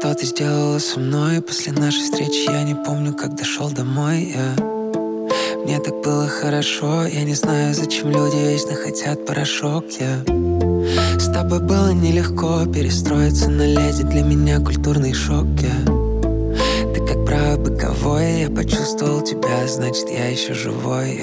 что ты сделала со мной. После нашей встречи я не помню, как дошел домой. Мне так было хорошо. Я не знаю, зачем люди вечно хотят порошок. С тобой было нелегко перестроиться на леди. Для меня культурный шок. Ты как правый боковой. Я почувствовал тебя, значит я еще живой.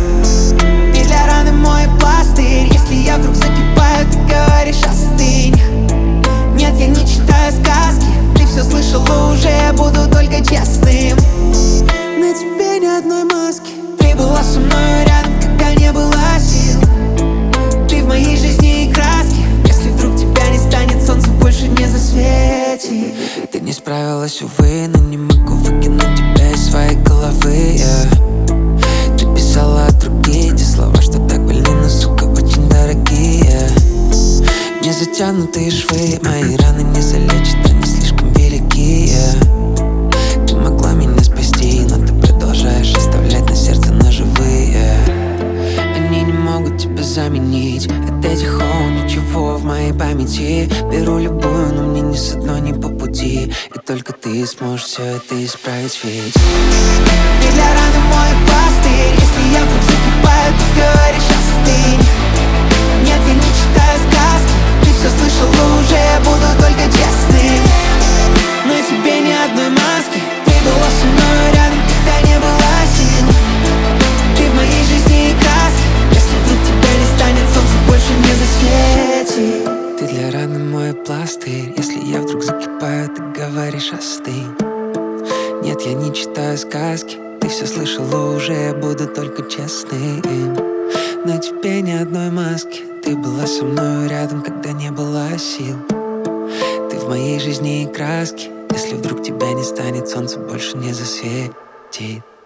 Ты для раны мой пластырь. Если я вдруг закипаю, ты говоришь остынь. Нет, я не читаю сказки. Ты все слышала уже, я буду только честным. На тебе ни одной маски. Ты была со мной рядом, когда не было сил. Ты в моей жизни и краске. Если вдруг тебя не станет, солнце больше не засветит. Ты не справилась, увы, но не могу выкинуть тебя из своей головы. Ты писала от руки эти слова, что так больны, но, сука, очень дорогие. Не затянутые швы, мои раны не залечат, они слишком велики. Ты могла меня спасти, но ты продолжаешь оставлять на сердце ножевые. Они не могут тебя заменить. От этих ничего в моей памяти. Беру любую, но мне ни с одной не по пути. И только ты сможешь все это исправить, ведь ты для раны мой пластырь. Если я вдруг закипаю, ты говоришь остынь. Нет, я не читаю сказки. Ты все слышала уже, я буду только честным. На тебе ни одной маски. Ты была со мной рядом, когда не было сил. Ты в моей жизни и краске. Если вдруг тебя не станет, солнце больше не засветит. ты для раны мой пластырь. Если я вдруг закипаю, ты говоришь остынь. Нет, я не читаю сказки. Ты все слышала уже, я буду только честным. На тебе ни одной маски. Ты была со мной рядом, когда не было сил. Ты в моей жизни и краске. Если вдруг тебя не станет, солнце больше не засветит.